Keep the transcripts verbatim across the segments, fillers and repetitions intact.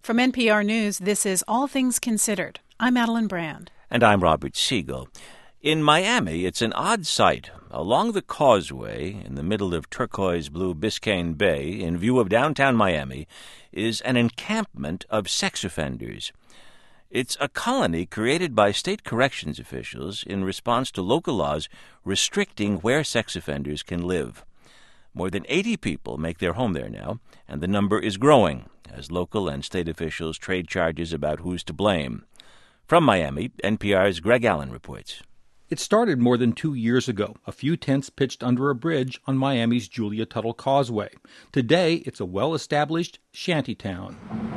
From N P R News, this is All Things Considered. I'm Madeline Brand. And I'm Robert Siegel. In Miami, it's an odd sight. Along the causeway, in the middle of turquoise-blue Biscayne Bay, in view of downtown Miami, is an encampment of sex offenders. It's a colony created by state corrections officials in response to local laws restricting where sex offenders can live. More than eighty people make their home there now, and the number is growing as local and state officials trade charges about who's to blame. From Miami, N P R's Greg Allen reports. It started more than two years ago, a few tents pitched under a bridge on Miami's Julia Tuttle Causeway. Today, it's a well-established shantytown.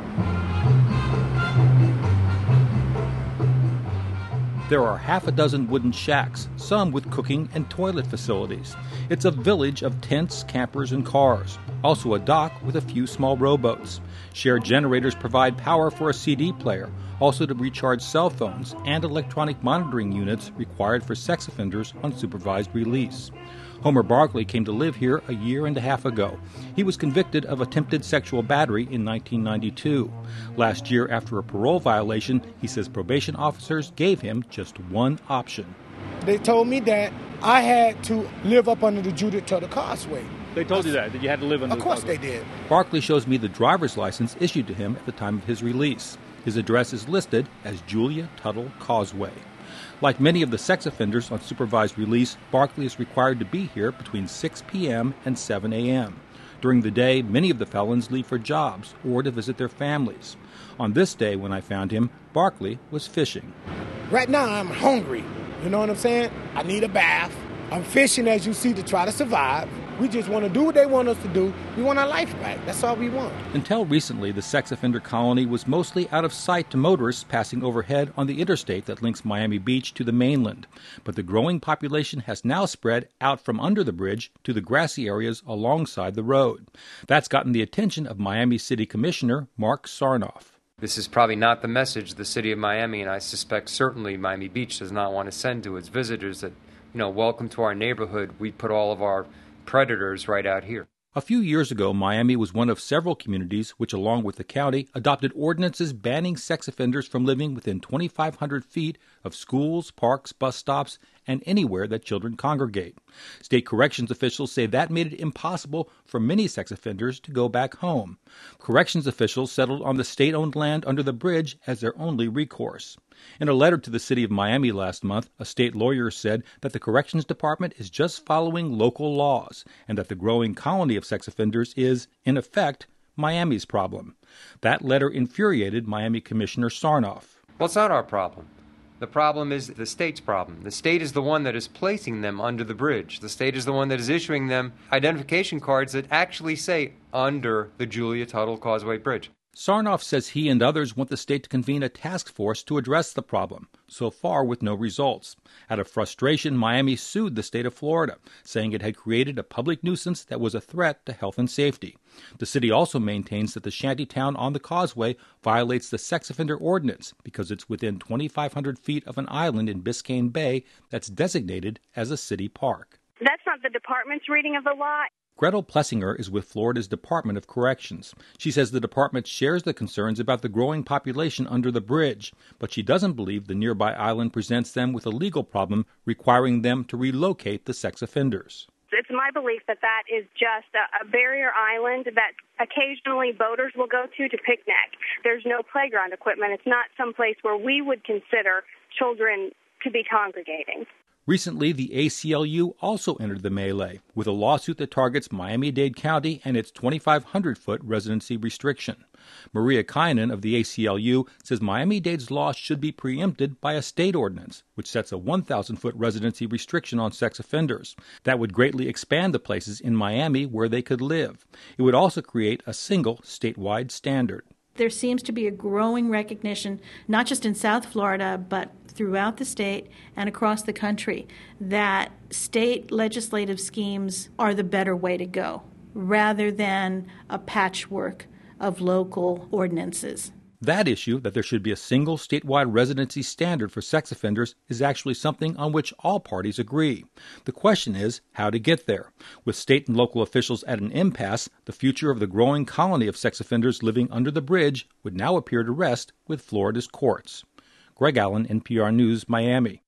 There are half a dozen wooden shacks, some with cooking and toilet facilities. It's a village of tents, campers, and cars. Also a dock with a few small rowboats. Shared generators provide power for a C D player, also to recharge cell phones, and electronic monitoring units required for sex offenders on supervised release. Homer Barkley came to live here a year and a half ago. He was convicted of attempted sexual battery in nineteen ninety-two. Last year, after a parole violation, he says probation officers gave him just one option. They told me that I had to live up under the Julia Tuttle Causeway. They told you that, that you had to live under the causeway? Of causeway? course they did. Barkley shows me the driver's license issued to him at the time of his release. His address is listed as Julia Tuttle Causeway. Like many of the sex offenders on supervised release, Barkley is required to be here between six p.m. and seven a.m. During the day, many of the felons leave for jobs or to visit their families. On this day, when I found him, Barkley was fishing. Right now, I'm hungry. You know what I'm saying? I need a bath. I'm fishing, as you see, to try to survive. We just want to do what they want us to do. We want our life back. That's all we want. Until recently, the sex offender colony was mostly out of sight to motorists passing overhead on the interstate that links Miami Beach to the mainland. But the growing population has now spread out from under the bridge to the grassy areas alongside the road. That's gotten the attention of Miami City Commissioner Mark Sarnoff. This is probably not the message the city of Miami, and I suspect certainly Miami Beach does not want to send to its visitors that, you know, welcome to our neighborhood. We put all of our predators right out here. A few years ago, Miami was one of several communities which, along with the county, adopted ordinances banning sex offenders from living within twenty-five hundred feet of schools, parks, bus stops, and anywhere that children congregate. State corrections officials say that made it impossible for many sex offenders to go back home. Corrections officials settled on the state-owned land under the bridge as their only recourse. In a letter to the city of Miami last month, a state lawyer said that the corrections department is just following local laws and that the growing colony of sex offenders is, in effect, Miami's problem. That letter infuriated Miami Commissioner Sarnoff. Well, it's not our problem. The problem is the state's problem. The state is the one that is placing them under the bridge. The state is the one that is issuing them identification cards that actually say under the Julia Tuttle Causeway Bridge. Sarnoff says he and others want the state to convene a task force to address the problem, so far with no results. Out of frustration, Miami sued the state of Florida, saying it had created a public nuisance that was a threat to health and safety. The city also maintains that the shantytown on the causeway violates the sex offender ordinance because it's within twenty-five hundred feet of an island in Biscayne Bay that's designated as a city park. That's not the department's reading of the law. Gretel Plessinger is with Florida's Department of Corrections. She says the department shares the concerns about the growing population under the bridge, but she doesn't believe the nearby island presents them with a legal problem requiring them to relocate the sex offenders. It's my belief that that is just a, a barrier island that occasionally boaters will go to to picnic. There's no playground equipment. It's not some place where we would consider children to be congregating. Recently, the A C L U also entered the melee with a lawsuit that targets Miami-Dade County and its twenty-five hundred foot residency restriction. Maria Kynan of the A C L U says Miami-Dade's law should be preempted by a state ordinance, which sets a one thousand foot residency restriction on sex offenders. That would greatly expand the places in Miami where they could live. It would also create a single statewide standard. There seems to be a growing recognition, not just in South Florida, but throughout the state and across the country, that state legislative schemes are the better way to go, rather than a patchwork of local ordinances. That issue, that there should be a single statewide residency standard for sex offenders, is actually something on which all parties agree. The question is how to get there. With state and local officials at an impasse, the future of the growing colony of sex offenders living under the bridge would now appear to rest with Florida's courts. Greg Allen, N P R News, Miami.